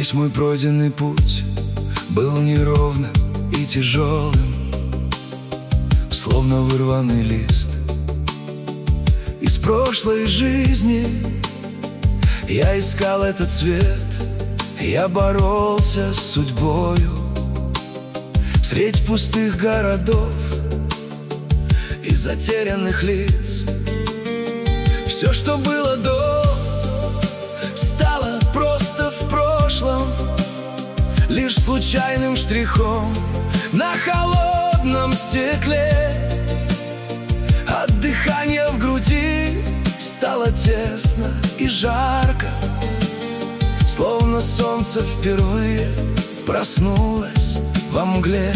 Весь мой пройденный путь был неровным и тяжелым, словно вырванный лист из прошлой жизни. Я искал этот свет, я боролся с судьбою средь пустых городов и затерянных лиц. Все, что было до, стало просто в прошлом, лишь случайным штрихом на холодном стекле. От дыхания в груди стало тесно и жарко, словно солнце впервые проснулось во мгле.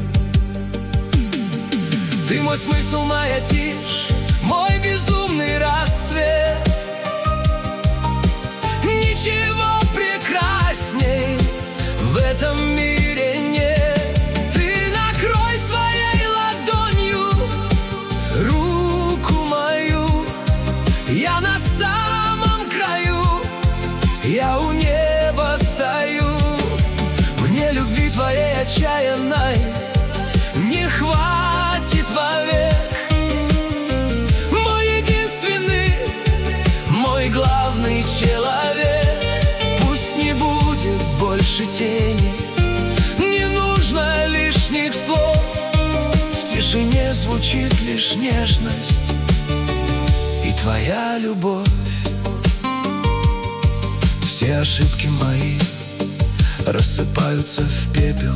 Ты мой смысл, моя тишь, мой безумный рассвет. Ничего прекрасней в этом мире нет. Ты накрой своей ладонью руку мою. Я на самом краю, я у неба стою. Мне любви твоей отчаянной не хватит вовек. Мой единственный, мой главный человек. Пусть не будет больше тени, не нужно лишних слов. В тишине звучит лишь нежность и твоя любовь. Все ошибки мои рассыпаются в пепел.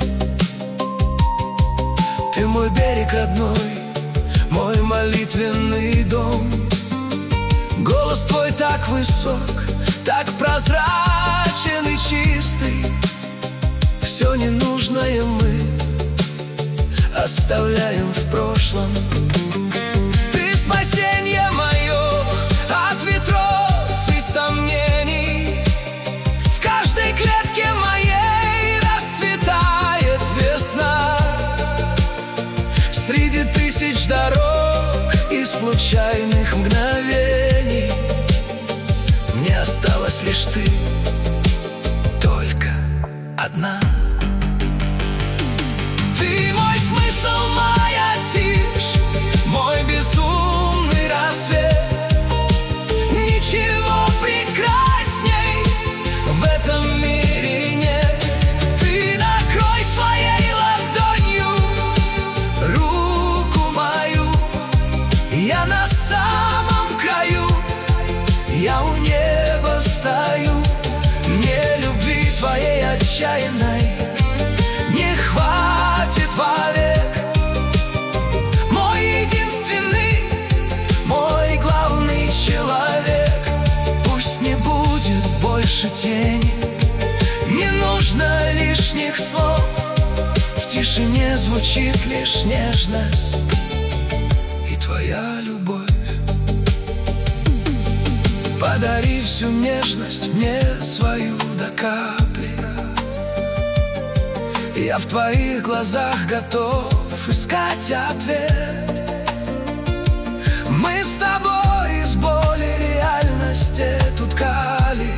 Ты мой берег родной, мой молитвенный дом. Голос твой так высок, так прозрачен и чистый. Все ненужное мы оставляем в прошлом. Ты спасенье мое от ветров и сомнений. В каждой клетке моей расцветает весна. Среди тысяч дорог и случайных мгновений мне осталась лишь ты, только одна. Ты мой смысл, моя тишь, мой безумный рассвет. Ничего прекрасней в этом мире нет. Ты накрой своей ладонью руку мою. Я на самом краю, я у неба стою. Мне любви твоей отчаянной не хватит вовек. Мой единственный, мой главный человек. Пусть не будет больше тени, не нужно лишних слов. В тишине звучит лишь нежность и твоя любовь. Подари всю нежность мне свою до капли. Я в твоих глазах готов искать ответ. Мы с тобой из боли реальность эту ткали.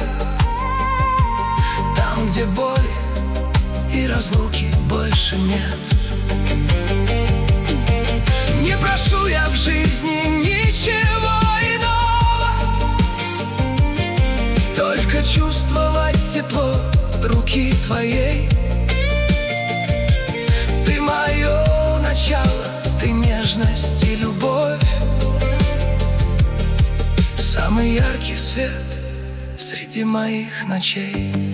Там, где боли и разлуки больше нет. Не прошу я в жизни ничего иного, только чувствовать тепло руки твоей. Ты мое начало, ты нежность и любовь. Самый яркий свет среди моих ночей.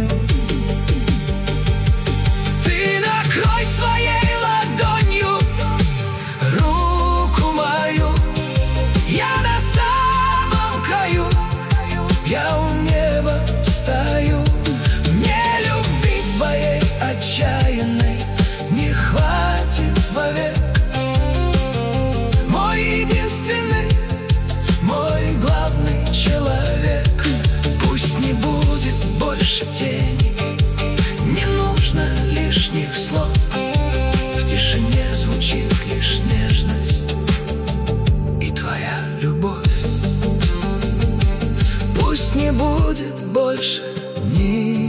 Ты накрой своей ладонью дни.